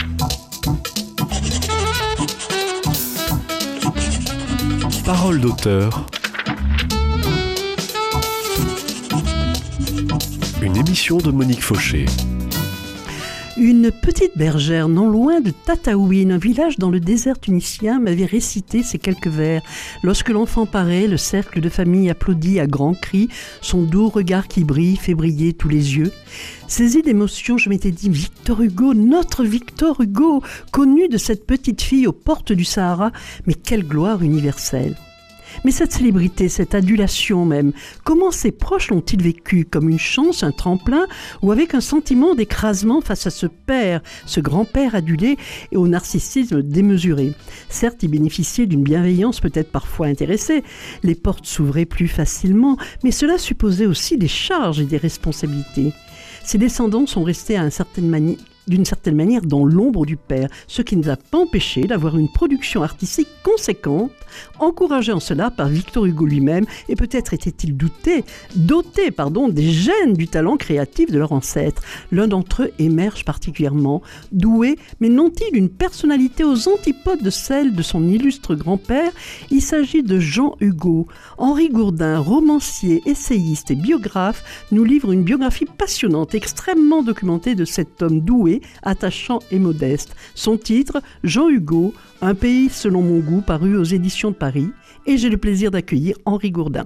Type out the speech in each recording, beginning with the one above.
Parole d'auteur. Une émission de Monique Fauché. Une petite bergère non loin de Tataouine, un village dans le désert tunisien, m'avait récité ces quelques vers. Lorsque l'enfant paraît, le cercle de famille applaudit à grands cris, son doux regard qui brille fait briller tous les yeux. Saisi d'émotion, je m'étais dit « Victor Hugo, notre Victor Hugo, connu de cette petite fille aux portes du Sahara, mais quelle gloire universelle !» Mais cette célébrité, cette adulation même, comment ses proches l'ont-ils vécu? Comme une chance, un tremplin, ou avec un sentiment d'écrasement face à ce père, ce grand-père adulé et au narcissisme démesuré? Certes, il bénéficiait d'une bienveillance peut-être parfois intéressée, les portes s'ouvraient plus facilement, mais cela supposait aussi des charges et des responsabilités. Ses descendants sont restés d'une certaine manière dans l'ombre du père, ce qui ne nous a pas empêché d'avoir une production artistique conséquente, encouragée en cela par Victor Hugo lui-même, et peut-être était-il doté des gènes du talent créatif de leur ancêtre. L'un d'entre eux émerge particulièrement, doué, mais non-il d'une personnalité aux antipodes de celle de son illustre grand-père. Il s'agit de Jean Hugo. Henri Gourdin, romancier, essayiste et biographe, nous livre une biographie passionnante, extrêmement documentée de cet homme doué, attachant et modeste. Son titre, Jean Hugo, un pays selon mon goût, paru aux éditions de Paris, et j'ai le plaisir d'accueillir Henri Gourdin.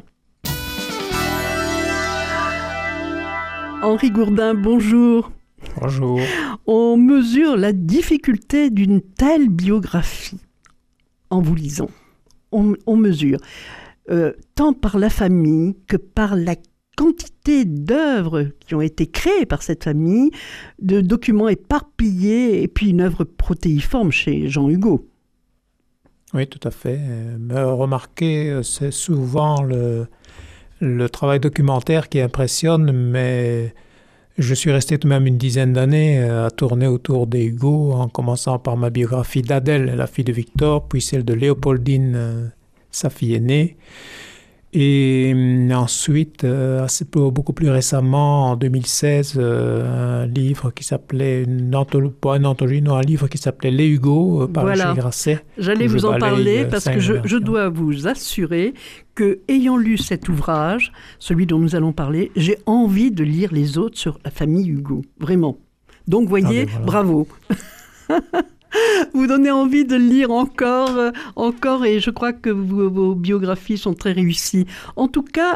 Henri Gourdin, bonjour. Bonjour. On mesure la difficulté d'une telle biographie en vous lisant. On mesure tant par la famille que par la quantité d'œuvres qui ont été créées par cette famille, de documents éparpillés, et puis une œuvre protéiforme chez Jean Hugo. Oui, tout à fait. Mais remarquez, c'est souvent le travail documentaire qui impressionne, mais je suis resté tout de même une dizaine d'années à tourner autour des Hugo, en commençant par ma biographie d'Adèle, la fille de Victor, puis celle de Léopoldine, sa fille aînée. Et ensuite, beaucoup plus récemment, en 2016, un livre qui s'appelait, un livre qui s'appelait Les Hugo, par Gilles Grasset. J'allais vous en parler parce que je dois vous assurer que, ayant lu cet ouvrage, celui dont nous allons parler, j'ai envie de lire les autres sur la famille Hugo, vraiment. Donc, voyez, voilà. Bravo. Vous donnez envie de lire encore, et je crois que vos biographies sont très réussies. En tout cas,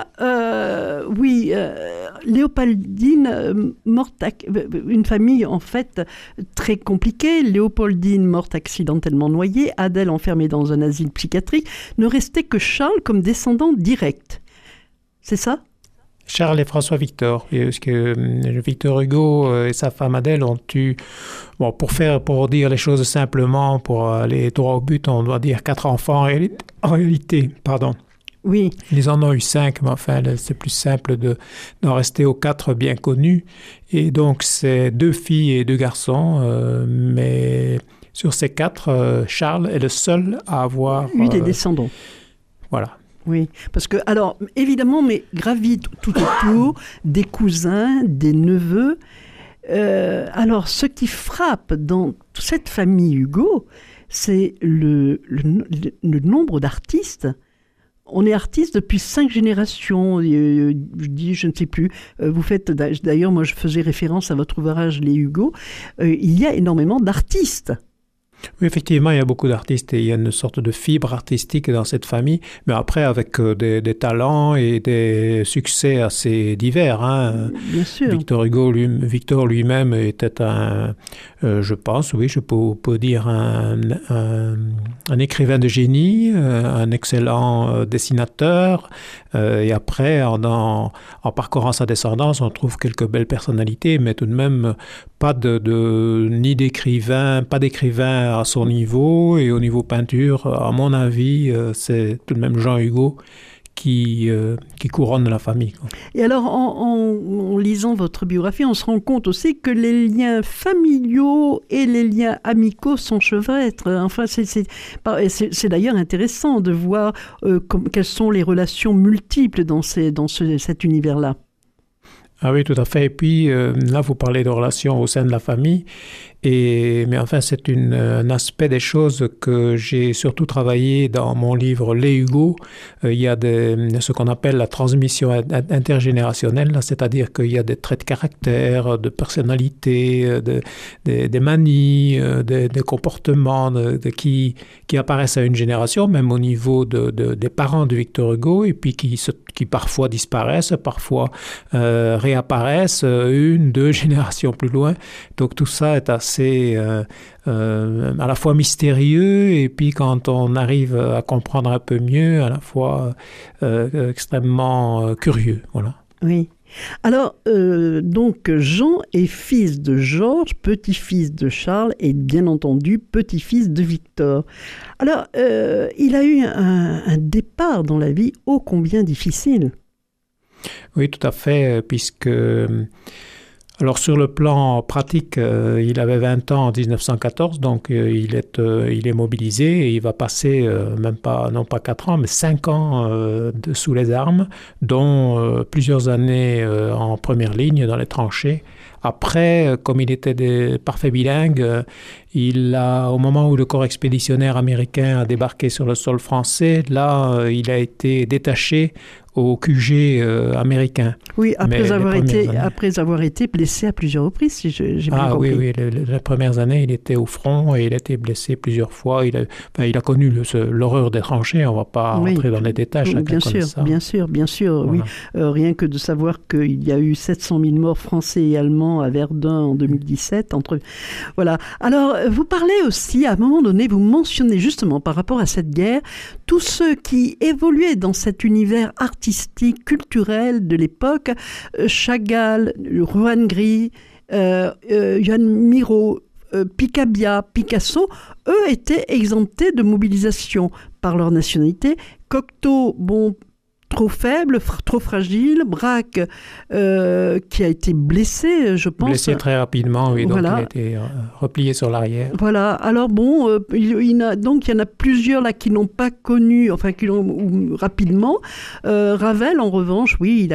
Léopoldine, une famille en fait très compliquée. Léopoldine, morte accidentellement noyée, Adèle enfermée dans un asile psychiatrique, ne restait que Charles comme descendant direct. C'est ça ? Charles et François Victor, parce que Victor Hugo et sa femme Adèle ont eu, pour dire les choses simplement, pour aller droit au but, on doit dire 4 enfants en réalité, pardon. Oui. Ils en ont eu 5, mais enfin, c'est plus simple d'en rester aux 4 bien connus. Et donc, c'est 2 filles et 2 garçons, mais sur ces 4, Charles est le seul à avoir eu des descendants. Voilà. Oui, parce que, alors, évidemment, mais gravite tout autour des cousins, des neveux. Alors, ce qui frappe dans cette famille Hugo, c'est le nombre d'artistes. On est artiste depuis 5 générations, je ne sais plus. Vous faites, d'ailleurs, moi je faisais référence à votre ouvrage Les Hugo. Il y a énormément d'artistes. Oui, effectivement, il y a beaucoup d'artistes et il y a une sorte de fibre artistique dans cette famille, mais après avec des talents et des succès assez divers. Hein. Bien sûr. Victor lui-même était je pense, oui, je peux dire un écrivain de génie, un excellent dessinateur. Et après, en parcourant sa descendance, on trouve quelques belles personnalités, mais tout de même pas d'écrivain à son niveau, et au niveau peinture, à mon avis, c'est tout de même Jean Hugo qui couronne la famille. Et alors, en lisant votre biographie, on se rend compte aussi que les liens familiaux et les liens amicaux s'enchevêtrent. Enfin, c'est d'ailleurs intéressant de voir quelles sont les relations multiples dans cet univers-là. Ah oui, tout à fait. Et puis là, vous parlez de relations au sein de la famille. Mais enfin, c'est un aspect des choses que j'ai surtout travaillé dans mon livre Les Hugo. Il y a ce qu'on appelle la transmission intergénérationnelle, c'est-à-dire qu'il y a des traits de caractère, de personnalité, des manies, des comportements qui apparaissent à une génération, même au niveau des parents de Victor Hugo, et puis qui parfois disparaissent, parfois réapparaissent 1-2 générations plus loin. Donc tout ça est assez à la fois mystérieux, et puis quand on arrive à comprendre un peu mieux, à la fois extrêmement curieux. Voilà. Oui. Alors, donc, Jean est fils de Georges, petit-fils de Charles et bien entendu petit-fils de Victor. Alors, il a eu un départ dans la vie ô combien difficile. Oui, tout à fait, puisque... Alors sur le plan pratique, il avait 20 ans en 1914, donc il est mobilisé et il va passer non pas 4 ans, mais 5 ans sous les armes, dont plusieurs années en première ligne dans les tranchées. Après, comme il était parfait bilingue, au moment où le corps expéditionnaire américain a débarqué sur le sol français, là, il a été détaché au QG américain. Oui, après avoir été blessé à plusieurs reprises, si j'ai bien compris. Oui, les premières années, il était au front et il a été blessé plusieurs fois. Il a connu l'horreur des tranchées, on ne va pas rentrer dans les détails, chacun connaît ça. Bien sûr, voilà. Oui. Rien que de savoir qu'il y a eu 700 000 morts français et allemands à Verdun en 2017. Voilà. Alors, vous parlez aussi, à un moment donné, vous mentionnez justement par rapport à cette guerre, tous ceux qui évoluaient dans cet univers artistique, culturel de l'époque, Chagall, Juan Gris, Joan Miró, Picabia, Picasso, eux étaient exemptés de mobilisation par leur nationalité. Cocteau, trop faible, trop fragile. Braque, qui a été blessé, je pense. Blessé très rapidement, oui, donc voilà. Il a été replié sur l'arrière. Voilà, alors il y en a plusieurs là qui n'ont pas connu, enfin qui l'ont rapidement. Ravel, en revanche, oui, il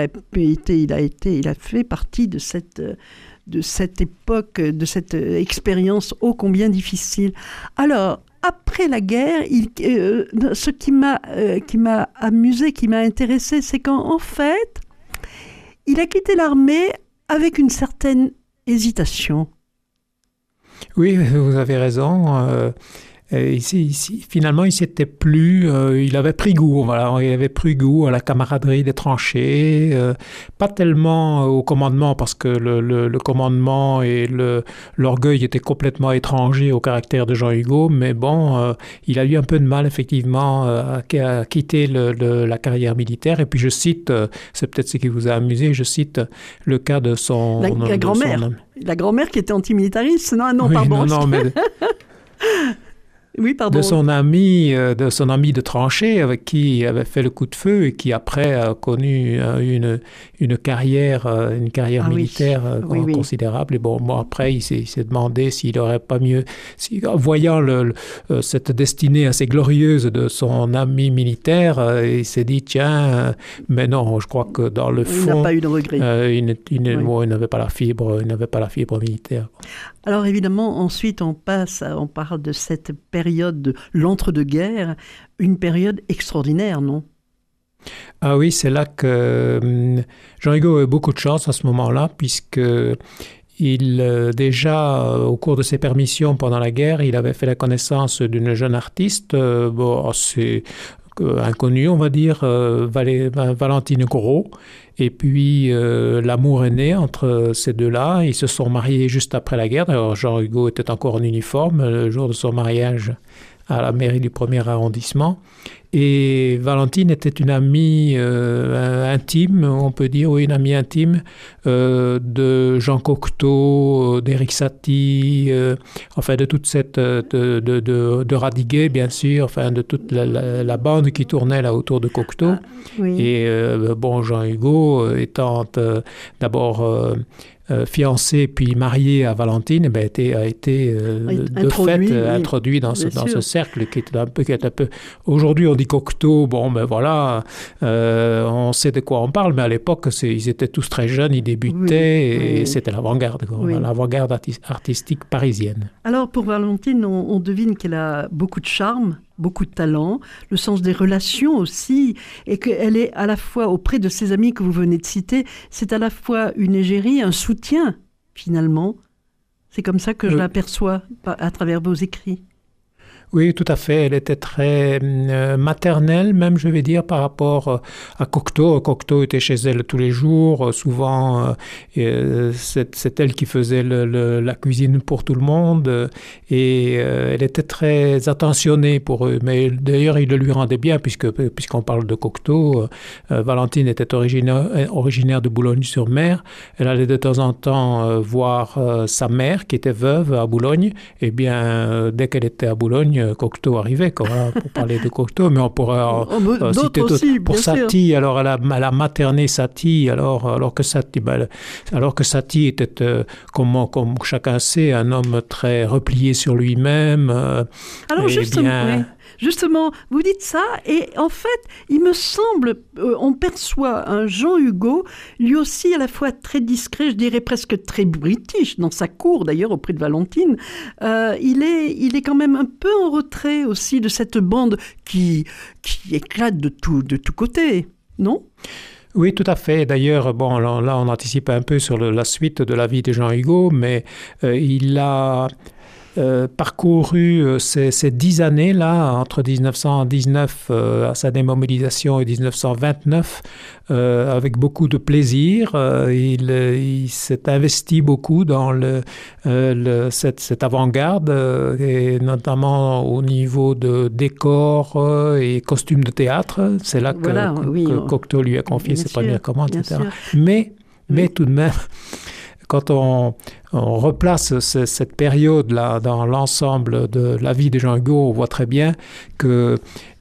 a fait partie de cette époque, de cette expérience ô combien difficile. Alors, après la guerre, ce qui m'a amusé, qui m'a intéressé, c'est qu'en fait, il a quitté l'armée avec une certaine hésitation. Oui, vous avez raison. Finalement, il s'était plu, il avait pris goût, il avait pris goût à la camaraderie des tranchées, pas tellement au commandement, parce que le commandement et l'orgueil étaient complètement étrangers au caractère de Jean Hugo, mais il a eu un peu de mal, effectivement, à quitter la carrière militaire. Et puis je cite, c'est peut-être ce qui vous a amusé, je cite le cas de son... La grand-mère. La grand-mère qui était antimilitariste, non, oui, pardon. Non, mais... Oui, pardon. De son ami de tranchée avec qui il avait fait le coup de feu et qui après a connu une carrière militaire considérable. Et après il s'est demandé s'il n'aurait pas mieux, voyant cette destinée assez glorieuse de son ami militaire, il s'est dit tiens, mais non, je crois que dans le fond, il n'a pas eu de regret. Il n'avait pas la fibre militaire. Alors évidemment, ensuite on parle de cette période de l'entre-deux-guerres, une période extraordinaire, non? Ah oui, c'est là que Jean Hugo a eu beaucoup de chance à ce moment-là, puisque déjà au cours de ses permissions pendant la guerre, il avait fait la connaissance d'une jeune artiste, assez inconnue, on va dire, Valentine Gros. Et puis l'amour est né entre ces deux-là. Ils se sont mariés juste après la guerre. D'ailleurs, Jean Hugo était encore en uniforme le jour de son mariage à la mairie du 1er arrondissement. Et Valentine était une amie intime, on peut dire, oui, une amie intime de Jean Cocteau, d'Éric Satie, enfin de toute cette... de Radiguet, bien sûr, enfin de toute la bande qui tournait là autour de Cocteau. Oui. Et Jean Hugo, étant d'abord... fiancé puis marié à Valentine, a été de fait introduit dans ce cercle qui est un peu... Aujourd'hui, on dit Cocteau, bon, ben voilà, on sait de quoi on parle, mais à l'époque, ils étaient tous très jeunes, ils débutaient, et c'était l'avant-garde, l'avant-garde artistique parisienne. Alors, pour Valentine, on devine qu'elle a beaucoup de charme, beaucoup de talent, le sens des relations aussi, et qu'elle est à la fois, auprès de ses amis que vous venez de citer, c'est à la fois une égérie, un soutien, finalement. C'est comme ça que je l'aperçois à travers vos écrits. Oui, tout à fait. Elle était très maternelle, même, je vais dire, par rapport à Cocteau. Cocteau était chez elle tous les jours. Souvent, c'est elle qui faisait la cuisine pour tout le monde. Et elle était très attentionnée pour eux. Mais d'ailleurs, il le lui rendait bien, puisqu'on parle de Cocteau. Valentine était originaire de Boulogne-sur-Mer. Elle allait de temps en temps voir sa mère, qui était veuve à Boulogne. Eh bien, dès qu'elle était à Boulogne, Cocteau arrivait, pour parler de Cocteau, mais on pourrait citer aussi, pour Satie. Alors elle a materné Satie, alors que Satie était, comme chacun sait, un homme très replié sur lui-même. Alors justement, vous dites ça, et en fait, il me semble, on perçoit un Jean Hugo, lui aussi à la fois très discret, je dirais presque très british, dans sa cour d'ailleurs, auprès de Valentine. Il est quand même un peu en retrait aussi de cette bande qui éclate de tous côtés, non ? Oui, tout à fait. D'ailleurs, bon, là, on anticipe un peu sur la suite de la vie de Jean Hugo, mais il a parcouru ces 10 années-là, entre 1919 à sa démobilisation et 1929, avec beaucoup de plaisir. Il s'est investi beaucoup dans cette avant-garde, et notamment au niveau de décors et costumes de théâtre. C'est là que Cocteau lui a confié ses premières commandes, etc. Mais tout de même, quand on replace cette période-là dans l'ensemble de la vie de Jean Hugo, on voit très bien qu'il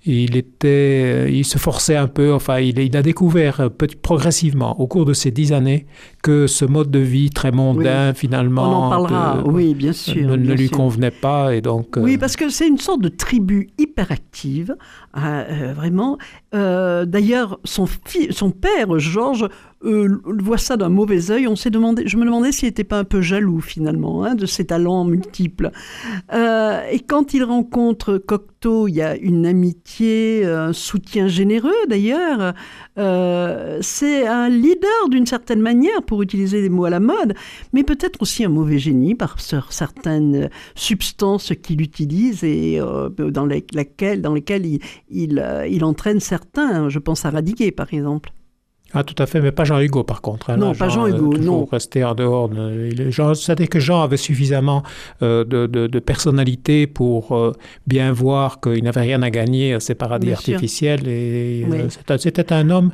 se forçait un peu, il a découvert progressivement au cours de ces 10 années que ce mode de vie très mondain, finalement, on en parlera, bien sûr, ne lui convenait pas. Et donc, oui, parce que c'est une sorte de tribu hyperactive, vraiment. D'ailleurs, son père, Georges, voit ça d'un mauvais œil. Je me demandais s'il n'était pas un peu jaloux finalement de ses talents multiples. Et quand il rencontre Cocteau, il y a une amitié, un soutien généreux d'ailleurs. C'est un leader d'une certaine manière, pour utiliser des mots à la mode, mais peut-être aussi un mauvais génie par certaines substances qu'il utilise et dans lesquelles il entraîne certains. Je pense à Radiguet par exemple. Ah, tout à fait, mais pas Jean Hugo par contre. Non, pas Jean Hugo, non. Resté en dehors. C'est-à-dire que Jean avait suffisamment de personnalité pour bien voir qu'il n'avait rien à gagner à ces paradis artificiels. Et c'était un homme,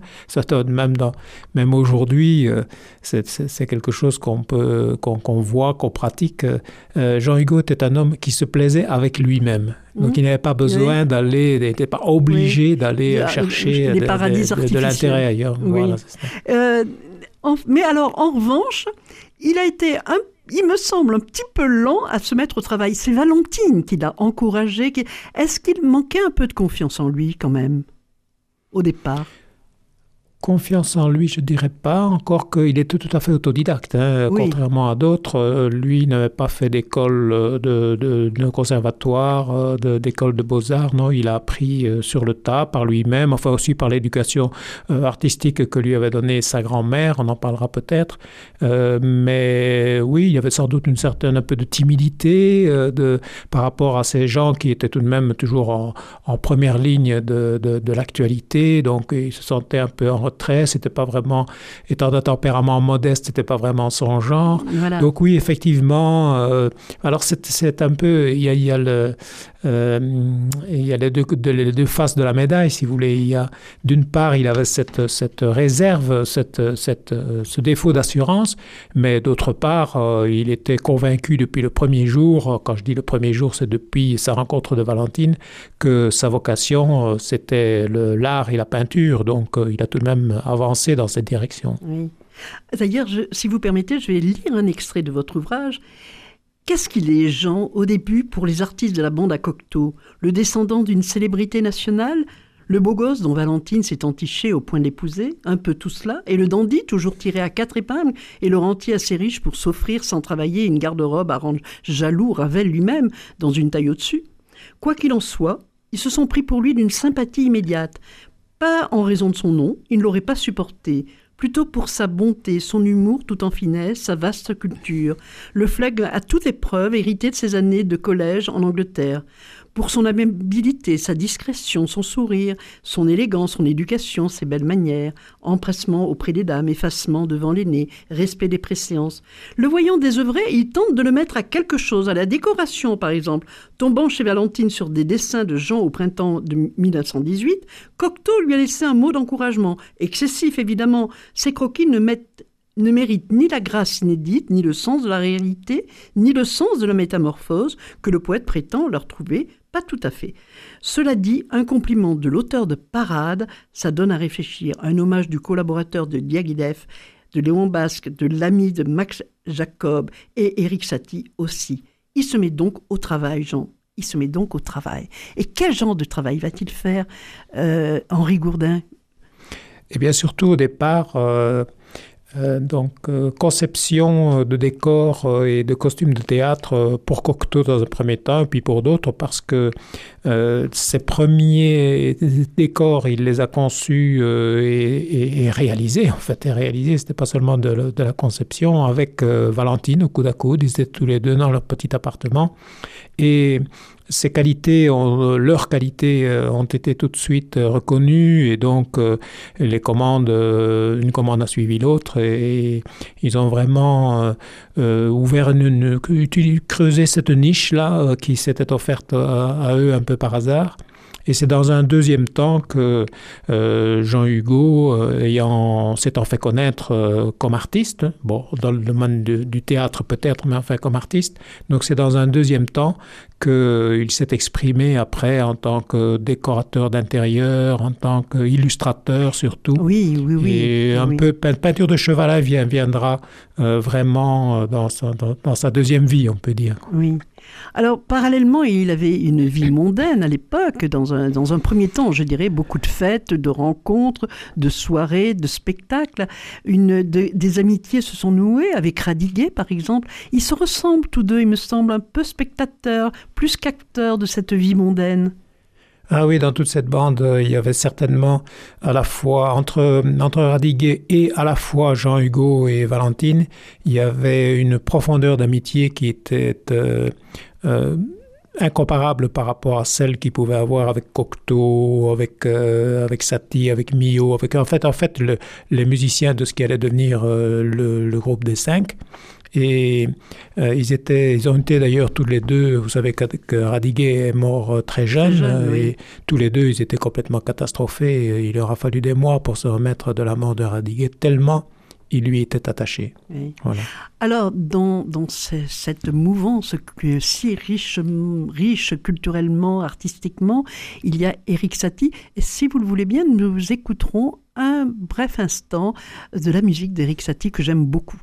même aujourd'hui, c'est quelque chose qu'on voit, qu'on pratique. Jean Hugo était un homme qui se plaisait avec lui-même. Donc, il n'avait pas besoin d'aller, il n'était pas obligé d'aller chercher des paradis artificiels. De l'intérêt ailleurs. Oui. Voilà, c'est ça. Mais alors, en revanche, il a été il me semble un petit peu lent à se mettre au travail. C'est Valentine qui l'a encouragé. Est-ce qu'il manquait un peu de confiance en lui quand même, au départ ? Confiance en lui, je ne dirais pas, encore qu'il était tout à fait autodidacte. Contrairement à d'autres, lui n'avait pas fait d'école de conservatoire, d'école de beaux-arts. Non, il a appris sur le tas par lui-même, enfin aussi par l'éducation artistique que lui avait donnée sa grand-mère, on en parlera peut-être. Mais oui, il y avait sans doute un peu de timidité par rapport à ces gens qui étaient tout de même toujours en première ligne de l'actualité, donc il se sentait un peu en retrait, c'était pas vraiment, étant d'un tempérament modeste, c'était pas vraiment son genre. Voilà. Donc oui, effectivement, alors c'est un peu, il y a les deux faces de la médaille, si vous voulez. Il y a, d'une part, il avait cette réserve, ce défaut d'assurance, mais d'autre part, il était convaincu depuis le premier jour, quand je dis le premier jour, c'est depuis sa rencontre de Valentine, que sa vocation, c'était l'art et la peinture, donc il a tout de même avancé dans cette direction. Oui. D'ailleurs, si vous permettez, je vais lire un extrait de votre ouvrage. Qu'est-ce qu'il est, Jean, au début, pour les artistes de la bande à Cocteau ? Le descendant d'une célébrité nationale ? Le beau gosse dont Valentine s'est entichée au point de l'épouser, un peu tout cela, et le dandy toujours tiré à 4 épingles, et le rentier assez riche pour s'offrir sans travailler une garde-robe à rendre jaloux Ravel lui-même dans une taille au-dessus. Quoi qu'il en soit, ils se sont pris pour lui d'une sympathie immédiate. Pas en raison de son nom, il ne l'aurait pas supporté, plutôt pour sa bonté, son humour tout en finesse, sa vaste culture, le flegme à toute épreuve hérité de ses années de collège en Angleterre, pour son amabilité, sa discrétion, son sourire, son élégance, son éducation, ses belles manières, empressement auprès des dames, effacement devant l'aîné, respect des préséances. Le voyant désœuvré, il tente de le mettre à quelque chose, à la décoration par exemple. Tombant chez Valentine sur des dessins de Jean au printemps de 1918, Cocteau lui a laissé un mot d'encouragement, excessif évidemment. Ses croquis ne méritent ni la grâce inédite, ni le sens de la réalité, ni le sens de la métamorphose que le poète prétend leur trouver. Pas tout à fait. Cela dit, un compliment de l'auteur de Parade, ça donne à réfléchir. Un hommage du collaborateur de Diaghilev, de Léon Basque, de l'ami de Max Jacob et Éric Satie aussi. Il se met donc au travail, Jean. Il se met donc au travail. Et quel genre de travail va-t-il faire, Henri Gourdin ? Eh bien, surtout au départ, conception de décors et de costumes de théâtre pour Cocteau dans un premier temps, et puis pour d'autres, parce que ses premiers décors, il les a conçus et réalisés, en fait, c'était pas seulement de la conception, avec Valentine au coude à coude, ils étaient tous les deux dans leur petit appartement, et leurs qualités ont été tout de suite reconnues, et donc une commande a suivi l'autre, et ils ont vraiment creusé cette niche-là qui s'était offerte à eux un peu par hasard. Et c'est dans un deuxième temps que Jean Hugo, s'étant fait connaître comme artiste, bon, dans le domaine du théâtre peut-être, mais enfin comme artiste, donc c'est dans un deuxième temps qu'il s'est exprimé après en tant que décorateur d'intérieur, en tant qu'illustrateur surtout. Oui. Et un peu peinture de cheval viendra vraiment dans sa deuxième vie, on peut dire. Oui. Alors, parallèlement, il avait une vie mondaine à l'époque, dans un premier temps, je dirais, beaucoup de fêtes, de rencontres, de soirées, de spectacles. Des amitiés se sont nouées avec Radiguet, par exemple. Ils se ressemblent tous deux, il me semble, un peu spectateurs, plus qu'acteurs de cette vie mondaine. Ah oui, dans toute cette bande, il y avait certainement à la fois, entre Radiguet et à la fois Jean Hugo et Valentine, il y avait une profondeur d'amitié qui était incomparable par rapport à celle qu'il pouvait avoir avec Cocteau, avec Satie, avec Milhaud, en fait les musiciens de ce qui allait devenir le groupe des 5. Et ils ont été d'ailleurs tous les deux, vous savez que Radiguet est mort très jeune, oui. et tous les deux ils étaient complètement catastrophés. Il leur a fallu des mois pour se remettre de la mort de Radiguet, tellement il lui était attaché. Oui. Voilà. Alors, dans cette mouvance si riche culturellement, artistiquement, il y a Éric Satie. Et si vous le voulez bien, nous écouterons un bref instant de la musique d'Éric Satie que j'aime beaucoup.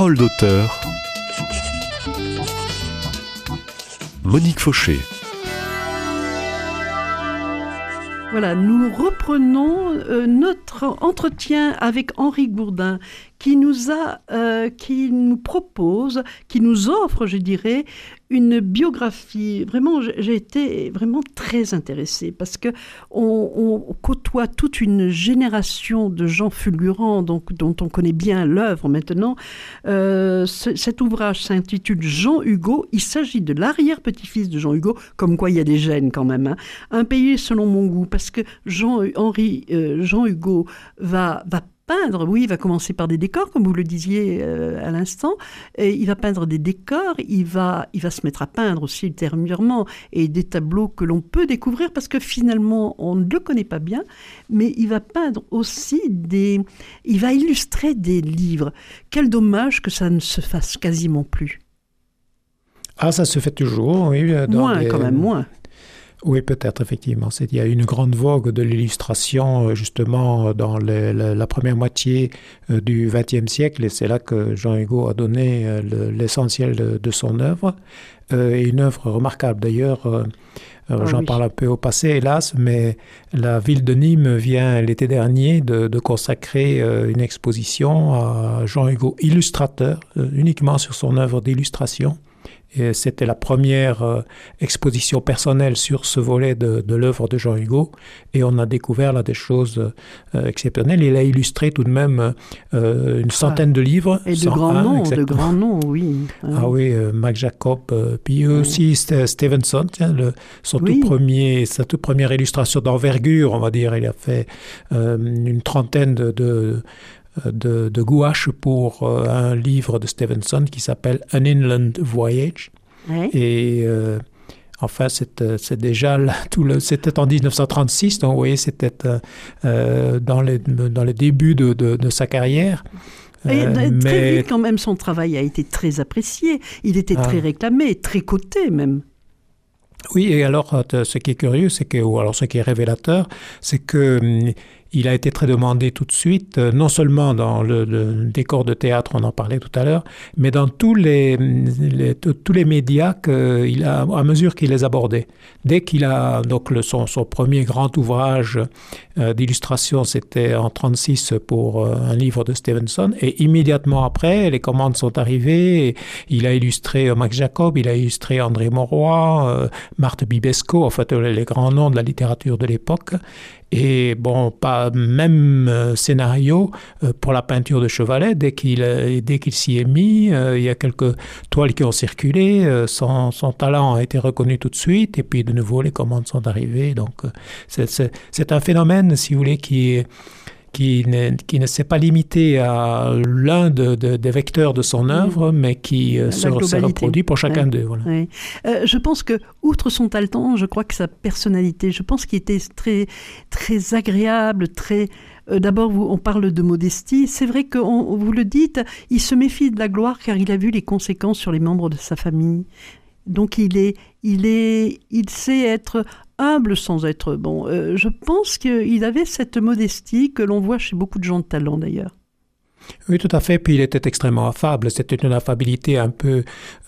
Parole d'auteur. Monique Fauché. Voilà, nous reprenons notre entretien avec Henri Gourdin qui nous propose, qui nous offre, je dirais, une biographie. Vraiment, j'ai été vraiment très intéressée parce que on côtoie toute une génération de gens fulgurants, donc, dont on connaît bien l'œuvre maintenant. Cet ouvrage s'intitule Jean Hugo. Il s'agit de l'arrière-petit-fils de Jean Hugo, comme quoi il y a des gènes quand même. Hein. Un pays selon mon goût, parce que Jean Hugo va peindre, oui, il va commencer par des décors, comme vous le disiez à l'instant, et il va peindre des décors, il va se mettre à peindre aussi ultérieurement, et des tableaux que l'on peut découvrir, parce que finalement, on ne le connaît pas bien, mais il va peindre aussi il va illustrer des livres. Quel dommage que ça ne se fasse quasiment plus. Ah, ça se fait toujours, oui. Quand même, moins. Oui, peut-être, effectivement. Il y a une grande vogue de l'illustration, justement, dans la première moitié du XXe siècle, et c'est là que Jean Hugo a donné l'essentiel de son œuvre. Et une œuvre remarquable, d'ailleurs. J'en parle un peu au passé, hélas, mais la ville de Nîmes vient l'été dernier de consacrer une exposition à Jean Hugo, illustrateur, uniquement sur son œuvre d'illustration. Et c'était la première exposition personnelle sur ce volet de l'œuvre de Jean Hugo. Et on a découvert là des choses exceptionnelles. Il a illustré tout de même une centaine de livres. Et de grands noms, oui. Ah oui, Mac Jacob, puis aussi Stevenson, sa toute première illustration d'envergure, on va dire. Il a fait une trentaine de gouaches pour un livre de Stevenson qui s'appelle An Inland Voyage. Ouais. Et enfin, c'est déjà c'était en 1936, donc vous voyez, c'était dans les débuts de sa carrière. Et très vite, quand même, son travail a été très apprécié. Il était très réclamé, très coté même. Oui, et alors, ce qui est curieux, ce qui est révélateur, c'est que il a été très demandé tout de suite, non seulement dans le décor de théâtre, on en parlait tout à l'heure, mais dans tous les médias à mesure qu'il les abordait. Dès qu'il a donc son premier grand ouvrage d'illustration, c'était en 1936 pour un livre de Stevenson, et immédiatement après, les commandes sont arrivées. Et il a illustré Max Jacob, il a illustré André Mauroy, Marthe Bibesco, en fait les grands noms de la littérature de l'époque. Et bon, pas même scénario pour la peinture de Chevalet. Dès qu'il s'y est mis, il y a quelques toiles qui ont circulé. Son talent a été reconnu tout de suite. Et puis de nouveau, les commandes sont arrivées. Donc c'est un phénomène, si vous voulez, qui ne s'est pas limité à l'un des vecteurs de son œuvre, mais qui se reproduit pour chacun d'eux. Voilà. Oui. Je pense que, outre son talent, je crois que sa personnalité, je pense qu'il était très, très agréable, très... D'abord, on parle de modestie. C'est vrai que, vous le dites, il se méfie de la gloire car il a vu les conséquences sur les membres de sa famille. Donc, il sait être humble sans être bon. Je pense qu'il avait cette modestie que l'on voit chez beaucoup de gens de talent d'ailleurs. Oui, tout à fait. Puis il était extrêmement affable. C'était une affabilité un peu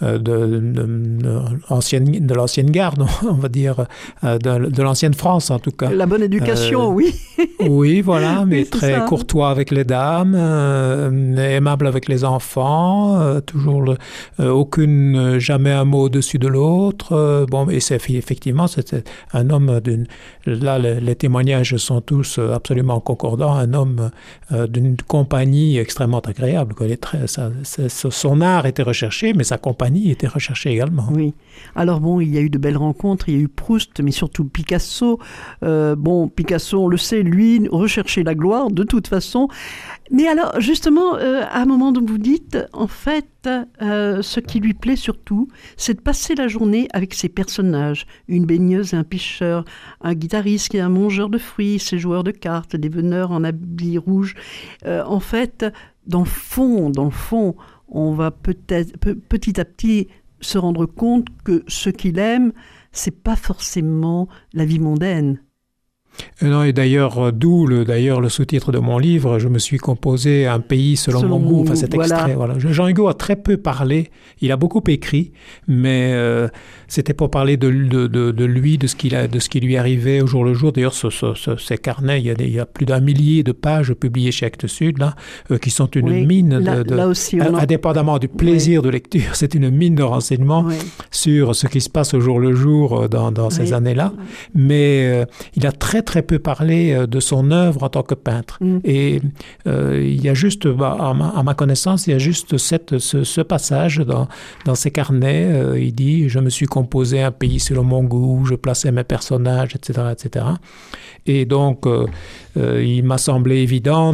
de l'ancienne garde, on va dire, de l'ancienne France en tout cas. La bonne éducation, oui. Oui, voilà, mais oui, très courtois avec les dames, aimable avec les enfants, toujours jamais un mot au-dessus de l'autre. Bon, et effectivement, c'était un homme là, les témoignages sont tous absolument concordants. Un homme d'une compagnie extrêmement agréable. Son art était recherché, mais sa compagnie était recherchée également. Oui. Alors bon, il y a eu de belles rencontres, il y a eu Proust, mais surtout Picasso. Picasso, on le sait, lui, recherchait la gloire de toute façon. Mais alors, justement, à un moment où vous dites, en fait, ce qui lui plaît surtout, c'est de passer la journée avec ses personnages. Une baigneuse et un pêcheur, un guitariste et un mangeur de fruits, ses joueurs de cartes, des veneurs en habits rouges. En fait, dans le fond, on va peut-être petit à petit se rendre compte que ce qu'il aime, c'est pas forcément la vie mondaine. Non, et d'ailleurs, d'ailleurs le sous-titre de mon livre, je me suis composé un pays selon mon goût. Enfin, cet extrait, voilà. Jean Hugo a très peu parlé, il a beaucoup écrit, mais c'était pour parler de lui, de ce qui lui arrivait au jour le jour. D'ailleurs, ces carnets, il y a plus d'1 millier de pages publiées chez Actes Sud, là, qui sont une mine là aussi, indépendamment du plaisir de lecture, c'est une mine de renseignements sur ce qui se passe au jour le jour dans ces années-là. Mais il a très très peu parlé de son œuvre en tant que peintre. Et il y a juste, à ma connaissance, il y a juste ce passage dans ses carnets. Il dit « Je me suis composé un pays selon mon goût, je plaçais mes personnages, etc. etc. » Et donc, il m'a semblé évident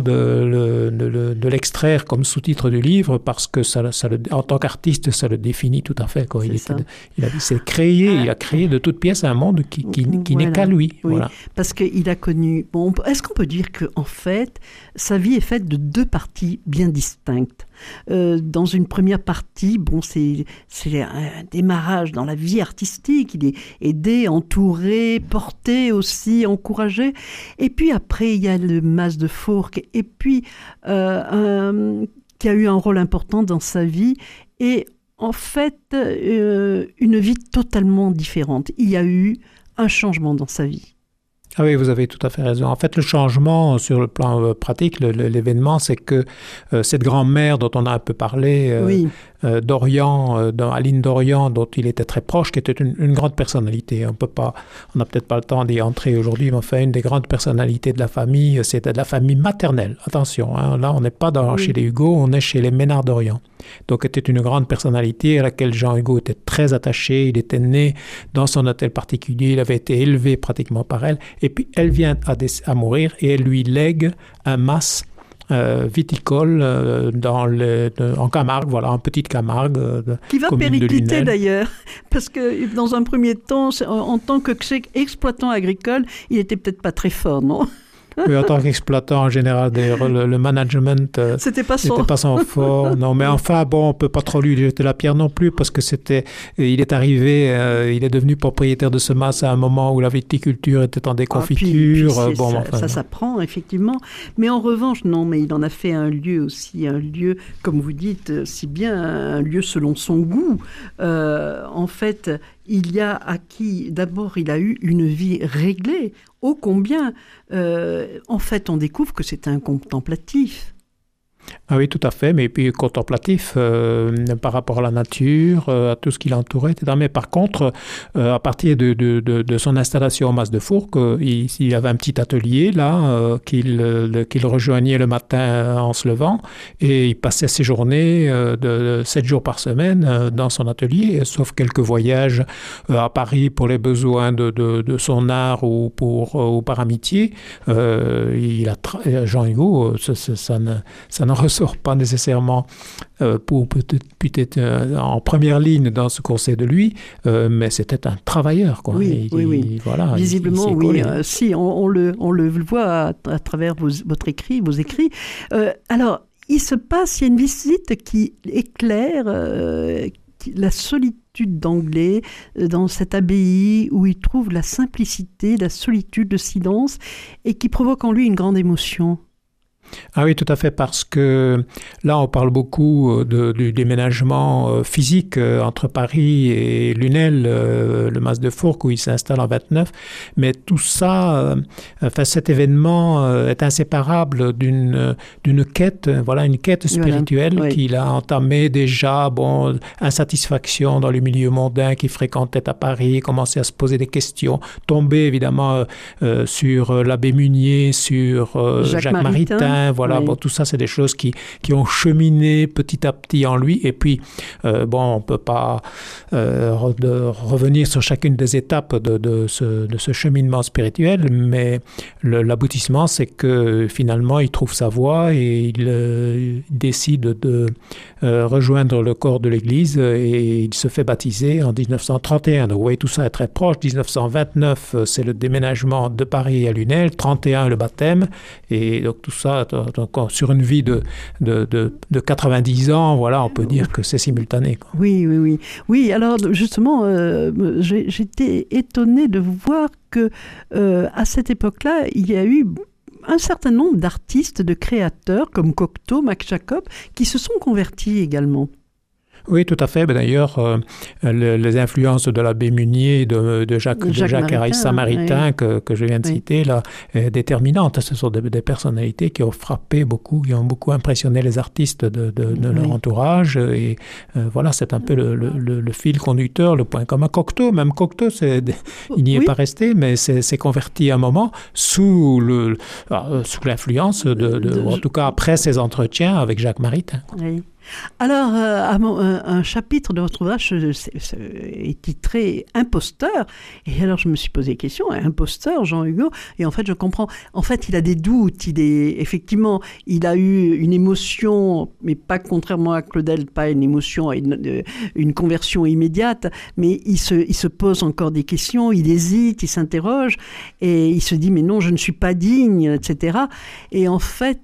de l'extraire comme sous-titre du livre parce que en tant qu'artiste, ça le définit tout à fait. Quoi. Il a créé de toutes pièces un monde qui n'est qu'à lui. Oui, voilà. Parce qu'il a connu... Bon, est-ce qu'on peut dire qu'en fait, sa vie est faite de 2 parties bien distinctes? Dans une première partie, c'est un démarrage dans la vie artistique. Il est aidé, entouré, porté aussi, encouragé. Et puis après, il y a le Mas de Fourques, et puis qui a eu un rôle important dans sa vie. Et en fait, une vie totalement différente. Il y a eu un changement dans sa vie. Ah oui, vous avez tout à fait raison. En fait, le changement sur le plan pratique, l'événement, c'est que cette grand-mère dont on a un peu parlé, d'Orient, Aline d'Orient, dont il était très proche, qui était une grande personnalité. On n'a peut-être pas le temps d'y entrer aujourd'hui, mais enfin, une des grandes personnalités de la famille, c'était de la famille maternelle. Attention, hein, là, on n'est pas chez les Hugo, on est chez les Ménard d'Orient. Donc, était une grande personnalité à laquelle Jean Hugo était très attaché. Il était né dans son hôtel particulier, il avait été élevé pratiquement par elle. Et puis, elle vient à mourir et elle lui lègue un mas viticole en Camargue, voilà, en petite Camargue. Qui va péricliter d'ailleurs, parce que dans un premier temps, en tant qu'exploitant agricole, il n'était peut-être pas très fort, non ? Oui, en tant qu'exploitant, en général, d'ailleurs, le management c'était pas son fort. Non, mais enfin, bon, on peut pas trop lui jeter la pierre non plus, parce que il est arrivé, il est devenu propriétaire de ce mas à un moment où la viticulture était en déconfiture. Ça s'apprend, effectivement. Mais en revanche, non, mais il en a fait un lieu aussi, comme vous dites, si bien, un lieu selon son goût. En fait, il y a acquis, d'abord, il a eu une vie réglée. Ô combien, en fait, on découvre que c'est un contemplatif. Ah oui, tout à fait, mais puis contemplatif par rapport à la nature, à tout ce qui l'entourait, etc. Mais par contre, à partir de son installation au Mas de Fourques, il avait un petit atelier là qu'il rejoignait le matin en se levant, et il passait ses journées de 7 jours par semaine dans son atelier, sauf quelques voyages à Paris pour les besoins de son art ou par amitié. Jean Hugo, ça ne ressort pas nécessairement pour peut-être en première ligne dans ce qu'on sait de lui, mais c'était un travailleur, quoi. Oui. Voilà, visiblement, oui. Si, on le voit à travers vos écrits. Alors, il y a une visite qui éclaire la solitude d'Anglais dans cette abbaye où il trouve la simplicité, la solitude, le silence, et qui provoque en lui une grande émotion. Ah oui, tout à fait, parce que là, on parle beaucoup du déménagement physique entre Paris et Lunel, le Mas de Fourques, où il s'installe en 29. Mais tout ça, cet événement est inséparable d'une quête, une quête spirituelle qu'il a entamée déjà, insatisfaction dans le milieu mondain qu'il fréquentait à Paris, commençait à se poser des questions, tombé évidemment sur l'abbé Munier, sur Jacques Maritain. Tout ça, c'est des choses qui ont cheminé petit à petit en lui. Et puis, on ne peut pas revenir sur chacune des étapes de ce cheminement spirituel, mais l'aboutissement, c'est que finalement, il trouve sa voie et il décide de rejoindre le corps de l'Église et il se fait baptiser en 1931. Donc, vous voyez, tout ça est très proche. 1929, c'est le déménagement de Paris à Lunel. 31, le baptême. Et donc, tout ça Donc, sur une vie de 90 ans, voilà, on peut dire que c'est simultané, quoi. Oui. Oui, alors justement, j'étais étonnée de voir que à cette époque-là, il y a eu un certain nombre d'artistes, de créateurs, comme Cocteau, Max Jacob, qui se sont convertis également. Oui, tout à fait. Ben, d'ailleurs, les influences de l'abbé Munier, de Jacques Ariès Samaritain, oui, que je viens de citer, là, déterminantes. Ce sont des personnalités qui ont frappé beaucoup, qui ont beaucoup impressionné les artistes de leur entourage. Et voilà, c'est un peu le fil conducteur, le point commun. Cocteau, il n'y est pas resté, mais s'est converti à un moment sous l'influence ou en tout cas après ses entretiens avec Jacques Maritain. Oui. Alors, un chapitre de votre ouvrage est titré « Imposteur ». Et alors, je me suis posé la question, imposteur, Jean Hugo. Et en fait, je comprends. En fait, il a des doutes. Effectivement, il a eu une émotion, mais pas contrairement à Claudel, pas une émotion, une conversion immédiate. Mais il se pose encore des questions, il hésite, il s'interroge. Et il se dit, mais non, je ne suis pas digne, etc. Et en fait,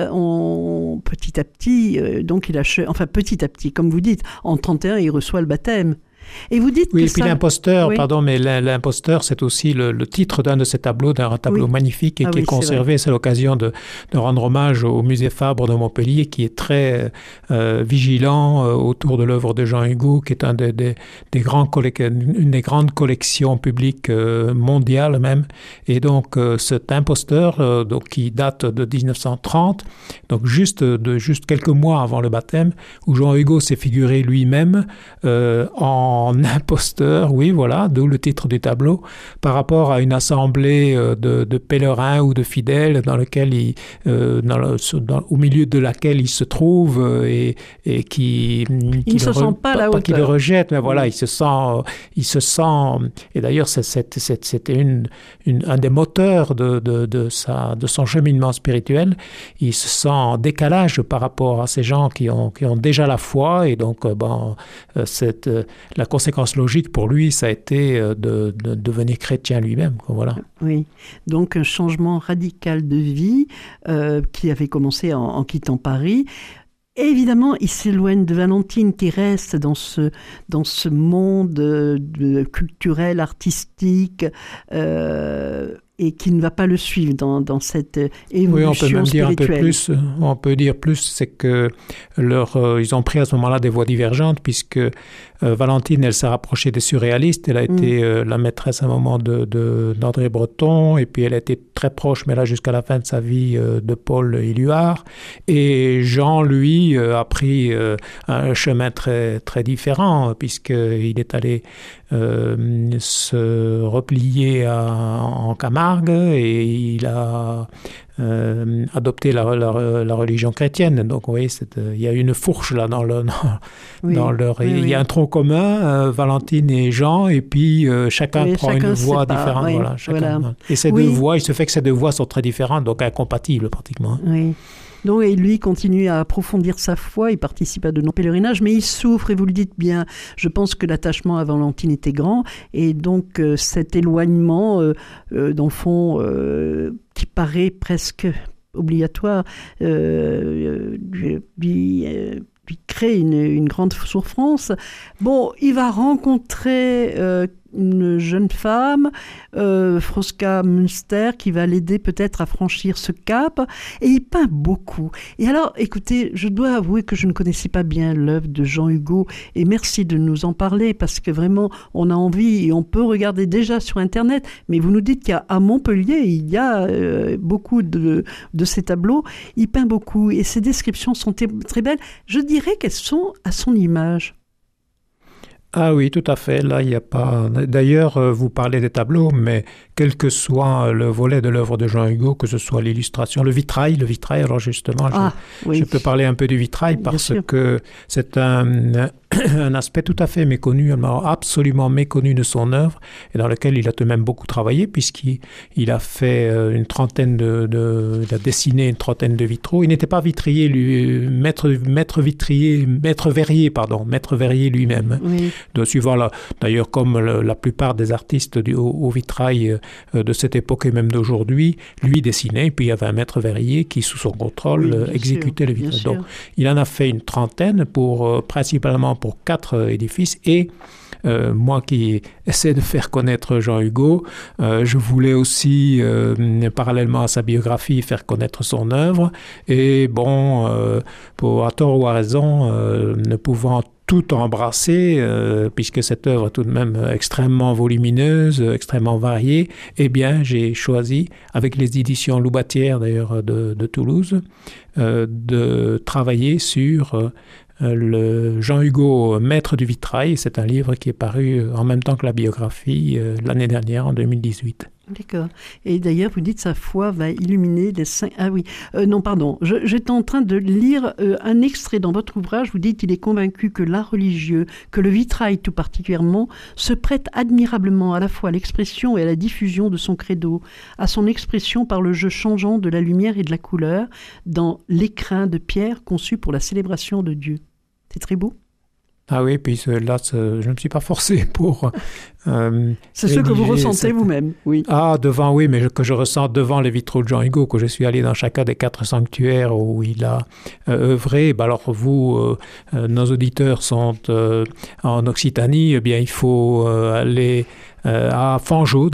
petit à petit, donc il a petit à petit, comme vous dites, en 31, il reçoit le baptême. Et vous dites oui, que et puis ça... l'imposteur, oui. Pardon, mais l'imposteur, c'est aussi le titre d'un de ces tableaux, d'un tableau magnifique et qui est conservé. C'est l'occasion de rendre hommage au musée Fabre de Montpellier, qui est très vigilant autour de l'œuvre de Jean Hugo, qui est une des grandes collections publiques mondiales même. Et donc, cet imposteur, donc, qui date de 1930, donc juste quelques mois avant le baptême, où Jean Hugo s'est figuré lui-même en imposteur, oui, voilà, d'où le titre du tableau, par rapport à une assemblée de pèlerins ou de fidèles dans lequel au milieu de laquelle il se trouve et qui il ne se sent pas à la hauteur. Pas qu'il le rejette, mais voilà, il se sent, et d'ailleurs c'était un des moteurs de son cheminement spirituel. Il se sent en décalage par rapport à ces gens qui ont déjà la foi, et donc la conséquence logique pour lui, ça a été de devenir chrétien lui-même. Voilà. Oui, donc un changement radical de vie qui avait commencé en quittant Paris. Et évidemment, il s'éloigne de Valentine qui reste dans ce monde culturel, artistique, et qui ne va pas le suivre dans cette évolution spirituelle. Oui, on peut dire plus, c'est que ils ont pris à ce moment-là des voies divergentes, puisque Valentine, elle s'est rapprochée des surréalistes, elle a été la maîtresse à un moment d'André Breton, et puis elle a été très proche, mais là jusqu'à la fin de sa vie, de Paul Éluard. Et Jean, lui, a pris un chemin très, très différent, puisqu'il est allé se replier en Camargue, et il a adopté la religion chrétienne. Donc, vous voyez, il y a une fourche là dans leur... Il y a un tronc commun, Valentine et Jean, et puis chacun prend une voie différente. Oui, voilà. Et ces deux voies, il se fait que ces deux voies sont très différentes, donc incompatibles pratiquement. Oui. Donc, et lui continue à approfondir sa foi, il participe à de nombreux pèlerinages, mais il souffre, et vous le dites bien. Je pense que l'attachement à Valentine était grand, et donc cet éloignement, dans le fond, qui paraît presque obligatoire, lui crée une grande souffrance. Bon, il va rencontrer une jeune femme, Froska Münster, qui va l'aider peut-être à franchir ce cap, et il peint beaucoup. Et alors, écoutez, je dois avouer que je ne connaissais pas bien l'œuvre de Jean Hugo, et merci de nous en parler, parce que vraiment, on a envie, et on peut regarder déjà sur Internet, mais vous nous dites qu'à Montpellier, il y a beaucoup de ces tableaux. Il peint beaucoup, et ses descriptions sont très belles. Je dirais qu'elles sont à son image. Ah oui, tout à fait. Là, il n'y a pas... D'ailleurs, vous parlez des tableaux, mais quel que soit le volet de l'œuvre de Jean Hugo, que ce soit l'illustration, le vitrail, alors justement, je peux parler un peu du vitrail parce que c'est un un aspect tout à fait méconnu, absolument méconnu de son œuvre, et dans lequel il a tout de même beaucoup travaillé, puisqu'il a fait il a dessiné une trentaine de vitraux. Il n'était pas vitrier, maître verrier lui-même. Oui. D'ailleurs, comme la plupart des artistes au vitrail de cette époque et même d'aujourd'hui, lui dessinait, et puis il y avait un maître verrier qui, sous son contrôle, exécutait le vitrail. Donc, il en a fait une trentaine, principalement pour 4 édifices, et moi qui essaie de faire connaître Jean Hugo, je voulais aussi, parallèlement à sa biographie, faire connaître son œuvre. Et bon, à tort ou à raison, ne pouvant tout embrasser, puisque cette œuvre est tout de même extrêmement volumineuse, extrêmement variée, eh bien, j'ai choisi, avec les éditions Loubatière d'ailleurs de Toulouse, de travailler sur le Jean Hugo, maître du vitrail. C'est un livre qui est paru en même temps que la biographie l'année dernière, en 2018. D'accord. Et d'ailleurs, vous dites sa foi va illuminer les saints. Ah oui. Non, pardon. J'étais en train de lire un extrait dans votre ouvrage. Vous dites qu'il est convaincu que l'art religieux, que le vitrail tout particulièrement, se prête admirablement à la fois à l'expression et à la diffusion de son credo, à son expression par le jeu changeant de la lumière et de la couleur dans l'écrin de pierre conçu pour la célébration de Dieu. C'est très beau. Ah oui, puis là, je ne me suis pas forcé pour... c'est ce que vous ressentez vous-même, oui. Ah, oui, mais que je ressens devant les vitraux de Jean Hugo, que je suis allé dans chacun des 4 sanctuaires où il a œuvré. Alors vous, nos auditeurs sont en Occitanie, eh bien il faut aller... à Fangeau,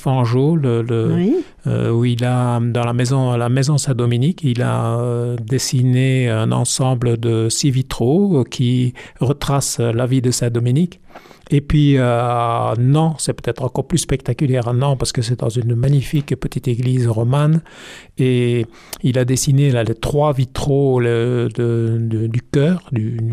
oui. Où il a, dans la maison Saint-Dominique, il a dessiné un ensemble de 6 vitraux qui retracent la vie de Saint-Dominique. Et puis à Nantes, c'est peut-être encore plus spectaculaire à Nantes parce que c'est dans une magnifique petite église romane. Et il a dessiné là, les 3 vitraux du chœur,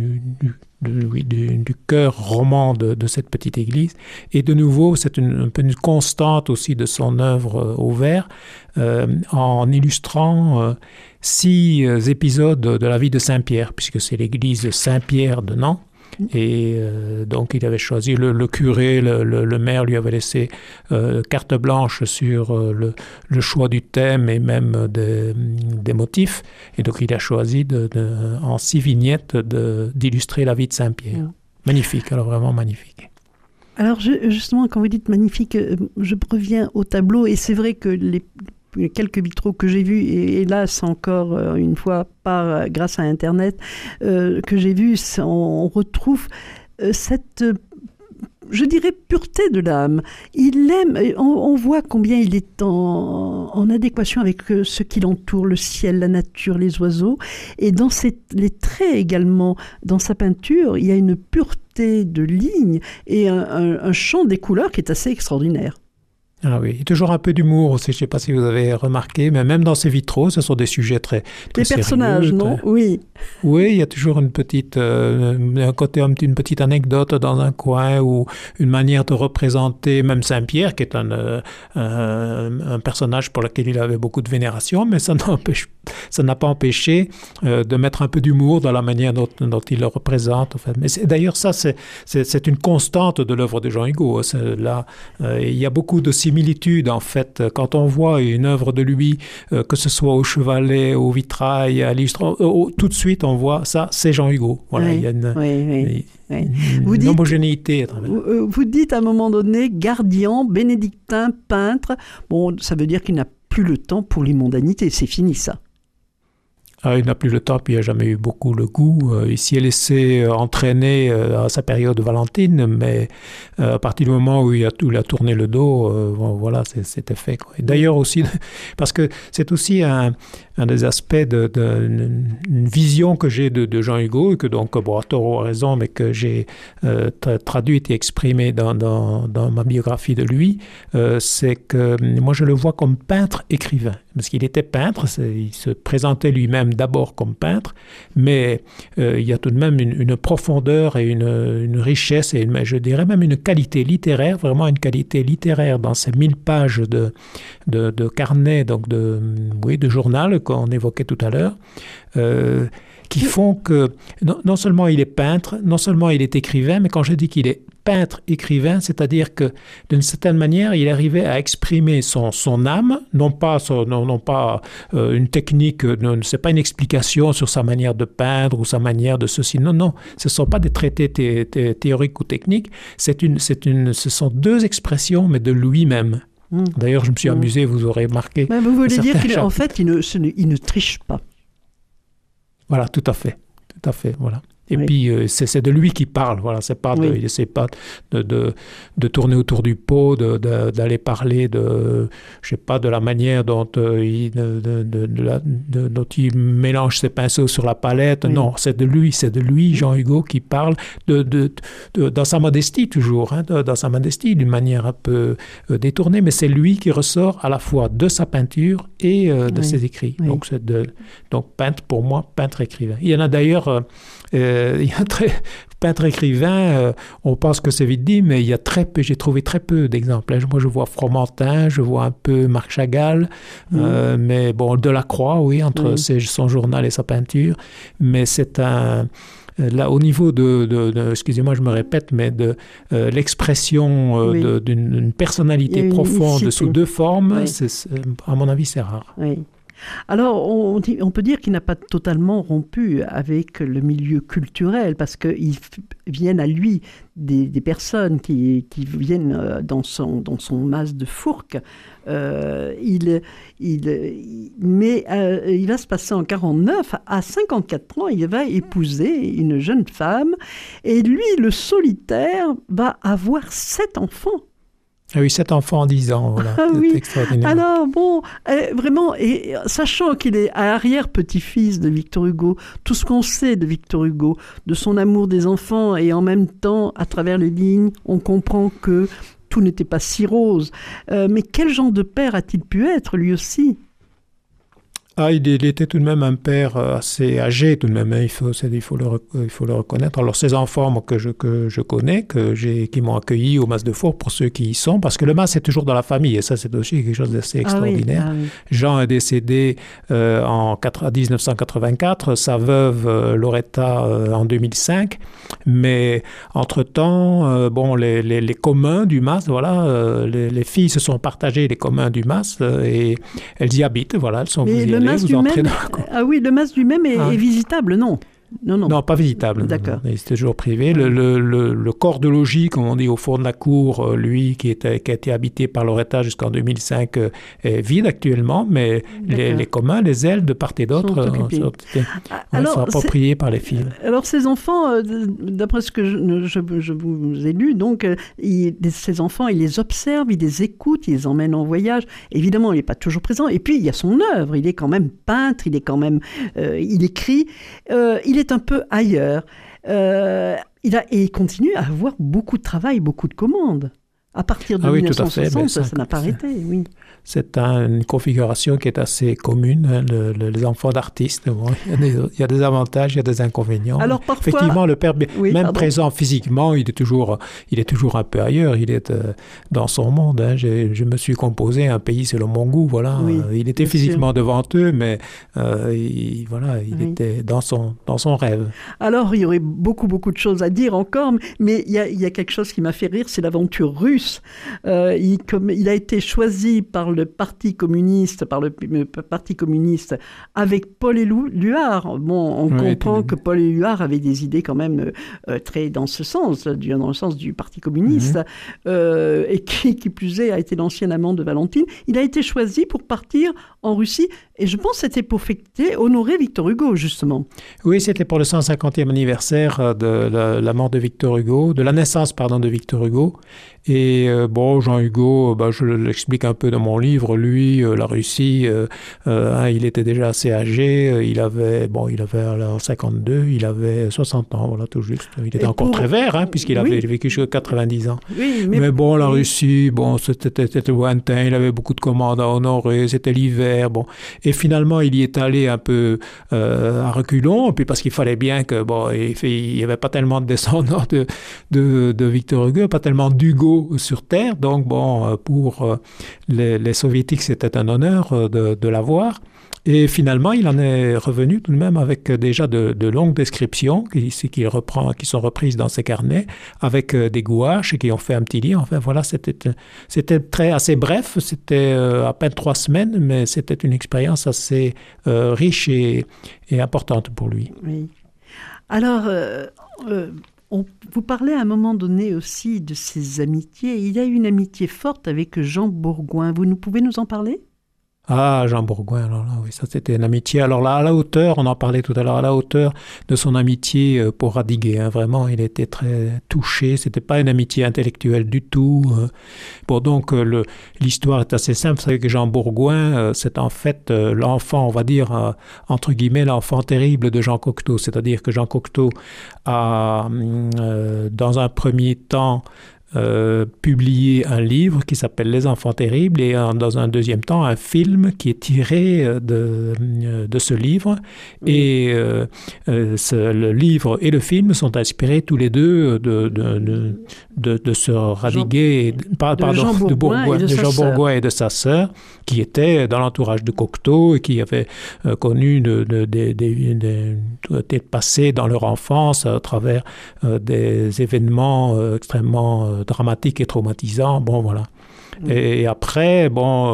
du chœur roman de cette petite église. Et de nouveau, c'est un peu une constante aussi de son œuvre au verre, en illustrant 6 épisodes de la vie de Saint-Pierre, puisque c'est l'église Saint-Pierre de Nantes. Et donc il avait choisi, le curé, le maire lui avait laissé carte blanche sur le choix du thème et même des motifs. Et donc il a choisi en 6 vignettes d'illustrer la vie de Saint-Pierre. Magnifique, alors vraiment magnifique. Alors justement, quand vous dites magnifique, je reviens au tableau, et c'est vrai que les quelques vitraux que j'ai vus, et hélas encore une fois pas grâce à Internet, que j'ai vus, on retrouve cette, je dirais, pureté de l'âme. Il aime, on voit combien il est en adéquation avec ce qui l'entoure, le ciel, la nature, les oiseaux, et dans les traits également, dans sa peinture, il y a une pureté de lignes et un champ des couleurs qui est assez extraordinaire. Ah oui, il y a toujours un peu d'humour aussi, je ne sais pas si vous avez remarqué, mais même dans ces vitraux, ce sont des sujets très les sérieux. Les personnages, non? Oui. Oui, il y a toujours un côté, une petite anecdote dans un coin, ou une manière de représenter même Saint-Pierre, qui est un personnage pour lequel il avait beaucoup de vénération, mais ça n'a pas empêché de mettre un peu d'humour dans la manière dont il le représente. En fait. Mais d'ailleurs, ça, c'est une constante de l'œuvre de Jean Hugo. Là, il y a beaucoup de similitudes, en fait. Quand on voit une œuvre de lui, que ce soit au chevalet, au vitrail, à l'illustration, tout de suite, on voit ça, c'est Jean Hugo. Voilà, il y a une homogénéité à travers. Vous dites à un moment donné, gardien, bénédictin, peintre. Bon, ça veut dire qu'il n'a plus le temps pour les mondanités. C'est fini, ça. Il n'a plus le temps, puis il n'a jamais eu beaucoup le goût. Il s'y est laissé entraîner à sa période valentine, mais à partir du moment où il a tourné le dos, voilà, c'était fait. Quoi. Et d'ailleurs aussi, parce que c'est aussi un des aspects d'une vision que j'ai de Jean Hugo, et que donc, à tort a raison, mais que j'ai traduite et exprimée dans ma biographie de lui, c'est que moi je le vois comme peintre-écrivain. parce qu'il était peintre, il se présentait lui-même d'abord comme peintre, mais il y a tout de même une profondeur et une richesse, et je dirais même une qualité littéraire, vraiment une qualité littéraire dans ces 1000 pages de carnet, donc de journal qu'on évoquait tout à l'heure, qui font que non seulement il est peintre, non seulement il est écrivain, mais quand je dis qu'il est peintre-écrivain, c'est-à-dire que d'une certaine manière, il arrivait à exprimer son âme, non pas une technique, c'est pas une explication sur sa manière de peindre ou sa manière de ceci. Non, ce ne sont pas des traités théoriques ou techniques, ce sont deux expressions, mais de lui-même. D'ailleurs, je me suis amusé, vous aurez remarqué. Vous voulez dire qu'en fait, il ne triche pas. Voilà, tout à fait, voilà. Et puis, c'est de lui qui parle, voilà, il n'essaie pas de tourner autour du pot, d'aller parler de la manière dont il mélange ses pinceaux sur la palette. Oui. Non, c'est de lui, Jean Hugo, qui parle dans sa modestie toujours, dans sa modestie, d'une manière un peu détournée, mais c'est lui qui ressort à la fois de sa peinture et de ses écrits. Oui. Donc, peintre, pour moi, peintre-écrivain. Il y en a d'ailleurs... peintre-écrivain, on pense que c'est vite dit, mais j'ai trouvé très peu d'exemples. Moi, je vois Fromentin, je vois un peu Marc Chagall, mais bon, Delacroix, oui, entre son journal et sa peinture. Mais c'est là, au niveau excusez-moi, je me répète, mais de l'expression d'une personnalité profonde sous deux formes, à mon avis, c'est rare. Oui. Alors, on peut dire qu'il n'a pas totalement rompu avec le milieu culturel, parce qu'il viennent à lui des personnes qui viennent dans son mas de Fourques. Il va se passer en 49, à 54 ans, il va épouser une jeune femme, et lui, le solitaire, va avoir 7 enfants. Ah oui, 7 enfants en 10 ans, voilà. C'est extraordinaire. Alors, bon, vraiment, et sachant qu'il est arrière-petit-fils de Victor Hugo, tout ce qu'on sait de Victor Hugo, de son amour des enfants, et en même temps, à travers les lignes, on comprend que tout n'était pas si rose. Mais quel genre de père a-t-il pu être, lui aussi ? Il était tout de même un père assez âgé, tout de même, il faut le reconnaître. Alors, ces enfants, moi, que je connais, qui m'ont accueilli au Mas de Fourques, pour ceux qui y sont, parce que le Mas est toujours dans la famille, et ça, c'est aussi quelque chose d'assez extraordinaire. Oui. Jean est décédé en 1984, sa veuve Loretta en 2005, mais entre-temps, les communs du Mas, voilà, les filles se sont partagées les communs du Mas, et elles y habitent, voilà, elles sont le mas du même est visitable, non ? Non, pas visitable. D'accord. C'est toujours privé. Le corps de logis, comme on dit, au fond de la cour, lui, qui a été habité par Loretta jusqu'en 2005, est vide actuellement, mais les communs, les ailes de part et d'autre sont appropriés par les filles. Alors, ces enfants, d'après ce que je vous ai lu, donc, ces enfants, il les observe, il les écoute, il les emmène en voyage. Évidemment, il n'est pas toujours présent. Et puis, il y a son œuvre. Il est quand même peintre, il est quand même... il écrit. Il est un peu ailleurs. Il continue à avoir beaucoup de travail, beaucoup de commandes. À partir de 1960, ça n'a pas arrêté, oui. C'est une configuration qui est assez commune, les enfants d'artistes. Bon, il y a des avantages, il y a des inconvénients. Alors parfois, effectivement, le père, même présent physiquement, il est toujours un peu ailleurs. Il est dans son monde. Je me suis composé un pays selon mon goût. Voilà. Oui, il était physiquement devant eux, mais il était dans son rêve. Alors, il y aurait beaucoup de choses à dire encore, mais il y a quelque chose qui m'a fait rire, c'est l'aventure russe. Il a été choisi par le Parti communiste, avec Paul Éluard. Bon, on comprend que Paul Éluard avait des idées quand même très dans ce sens, dans le sens du Parti communiste, et qui plus est a été l'ancien amant de Valentine. Il a été choisi pour partir en Russie, Et je pense que c'était pour honorer Victor Hugo, justement. Oui, c'était pour le 150e anniversaire de la mort de Victor Hugo, de la naissance, de Victor Hugo. Et Jean Hugo, je l'explique un peu dans mon livre. Lui, la Russie, il était déjà assez âgé. Il avait en 52, il avait 60 ans, voilà, tout juste. Il était encore très vert, puisqu'il avait vécu jusqu'à 90 ans. Oui, mais la Russie, c'était lointain. Il avait beaucoup de commandes à honorer. C'était l'hiver, Et finalement, il y est allé un peu à reculons, puis parce qu'il fallait bien que, il n'y avait pas tellement de descendants de Victor Hugo, pas tellement d'Hugo sur Terre. Donc, pour les Soviétiques, c'était un honneur de l'avoir. Et finalement, il en est revenu tout de même avec déjà de longues descriptions qui sont reprises dans ses carnets, avec des gouaches et qui ont fait un petit livre. Enfin, voilà, c'était assez bref, c'était à peine 3 semaines, mais c'était une expérience assez riche et importante pour lui. Oui. Alors, vous parlez à un moment donné aussi de ses amitiés. Il y a eu une amitié forte avec Jean Bourgoin. Vous pouvez nous en parler ? Ah, Jean Bourgoin, alors là, oui, ça c'était une amitié. Alors là, à la hauteur, on en parlait tout à l'heure, à la hauteur de son amitié pour Radiguet. Vraiment, il était très touché. C'était pas une amitié intellectuelle du tout. Donc l'histoire est assez simple. Vous savez que Jean Bourgoin, c'est en fait l'enfant, on va dire, entre guillemets, l'enfant terrible de Jean Cocteau. C'est-à-dire que Jean Cocteau a, dans un premier temps, publié un livre qui s'appelle Les Enfants Terribles et dans un deuxième temps un film qui est tiré de ce livre. Et le livre et le film sont inspirés tous les deux de ce Radiguet, de Jean Bourgoin et de sa sœur, qui étaient dans l'entourage de Cocteau et qui avaient connu été passés dans leur enfance à travers des événements extrêmement dramatique et traumatisant, voilà. Et après,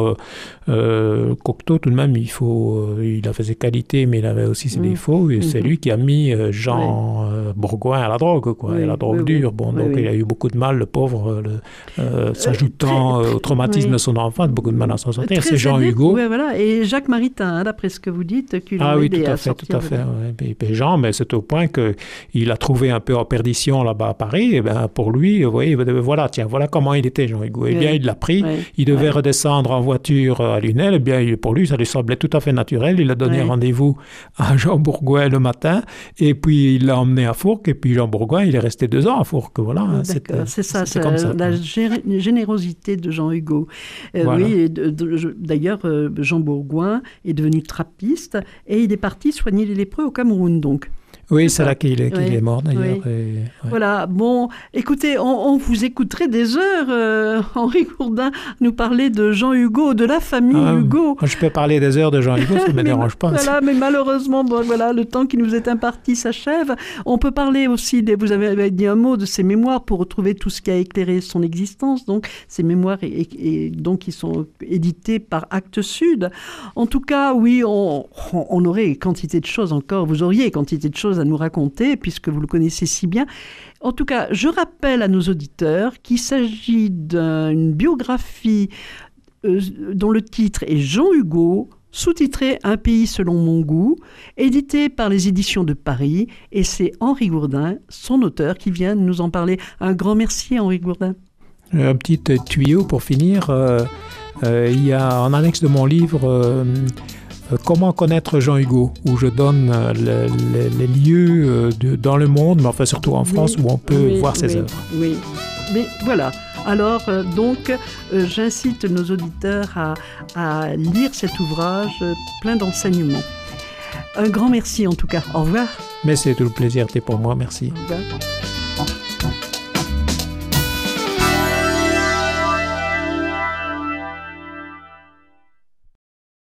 Cocteau, tout de même, il avait ses qualités, mais il avait aussi ses défauts, et c'est lui qui a mis Jean Bourgoin à la drogue, quoi, à la drogue dure. Donc il a eu beaucoup de mal, le pauvre, s'ajoutant au traumatisme de son enfance, beaucoup de mal à s'en sortir. C'est Jean Hugo. Oui, voilà. Et Jacques Maritain, d'après ce que vous dites, qui l'a aidé à sortir. Tout à fait. Et Jean, mais c'est au point qu'il a trouvé un peu en perdition là-bas à Paris. Et pour lui, vous voyez, voilà comment il était, Jean Hugo. Eh bien, il l'a pris. Il devait redescendre en voiture à Lunel. Eh bien, pour lui, ça lui semblait tout à fait naturel. Il a donné rendez-vous à Jean Bourgoin le matin, et puis il l'a emmené à Fourques. Et puis Jean Bourgoin, il est resté 2 ans à Fourques. Voilà. C'est comme ça. La générosité de Jean Hugo. Voilà. Oui. D'ailleurs, Jean Bourgoin est devenu trappiste et il est parti soigner les lépreux au Cameroun, donc. Oui, c'est là qu'il est mort d'ailleurs. Oui. Voilà, écoutez, on vous écouterait des heures, Henri Gourdin, nous parler de Jean Hugo, de la famille Hugo. Je peux parler des heures de Jean Hugo, ça ne me dérange pas. Voilà, mais malheureusement, le temps qui nous est imparti s'achève. On peut parler aussi, vous avez dit un mot de ses mémoires pour retrouver tout ce qui a éclairé son existence, donc ces mémoires donc qui sont éditées par Actes Sud. En tout cas, oui, on aurait quantité de choses encore, vous auriez quantité de choses à nous raconter, puisque vous le connaissez si bien. En tout cas, je rappelle à nos auditeurs qu'il s'agit d'une biographie dont le titre est Jean Hugo, sous-titré Un pays selon mon goût, édité par les éditions de Paris, et c'est Henri Gourdin, son auteur, qui vient nous en parler. Un grand merci, Henri Gourdin. Un petit tuyau pour finir. Il y a en annexe de mon livre Comment connaître Jean Hugo, où je donne les lieux dans le monde, mais enfin surtout en France, où on peut voir ses œuvres. Oui, mais voilà. Alors, j'incite nos auditeurs à lire cet ouvrage plein d'enseignements. Un grand merci en tout cas. Au revoir. Mais c'est tout le plaisir, c'était pour moi. Merci. Au revoir.